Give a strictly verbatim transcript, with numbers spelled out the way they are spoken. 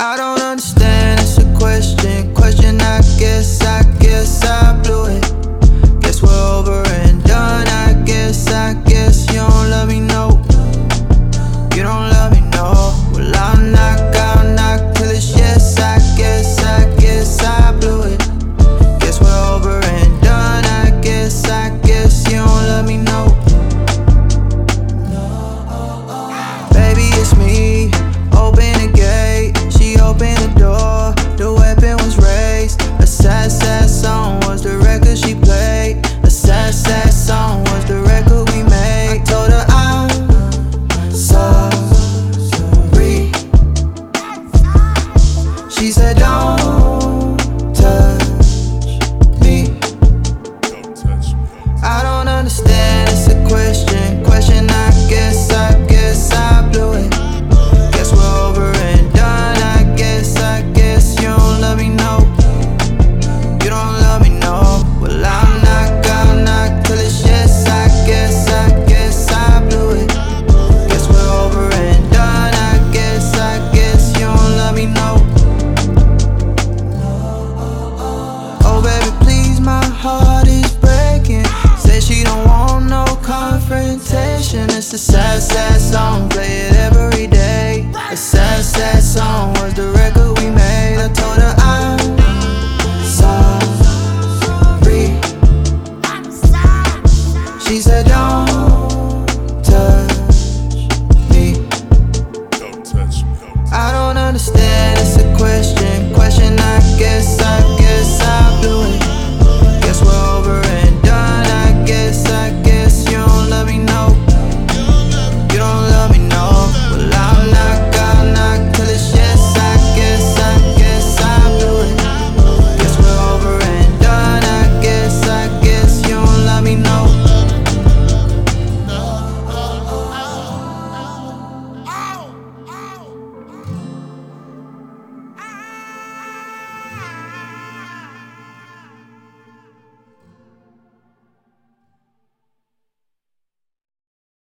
I don't understand, it's a question. Question, I guess, I guess I blew it. Guess we're over and done, I guess, I guess you don't love me, no. You don't love me, no. Well, I'll knock, I'll knock till it's yes, I guess, I guess I blew it. Guess we're over and done, I guess, I guess you don't love me, no. Baby, it's me, open the gate. She opened the door, the weapon was raised. A sad, sad song was the record she played. A sad, sad song was the record we made. I told her I'm sorry. She said don't touch me. I don't understand, it's a question. Question, I guess, I guess I blew it. Guess we're over and done, I guess, I guess you don't love me, no. You don't love me, no. Well, I'll knock, I'll knock till it's yes, I guess, I guess I blew it. Guess we're over and done, I guess, I guess you don't love me, no. Oh baby, please, my heart is breaking. Said she don't want no confrontation, it's a sad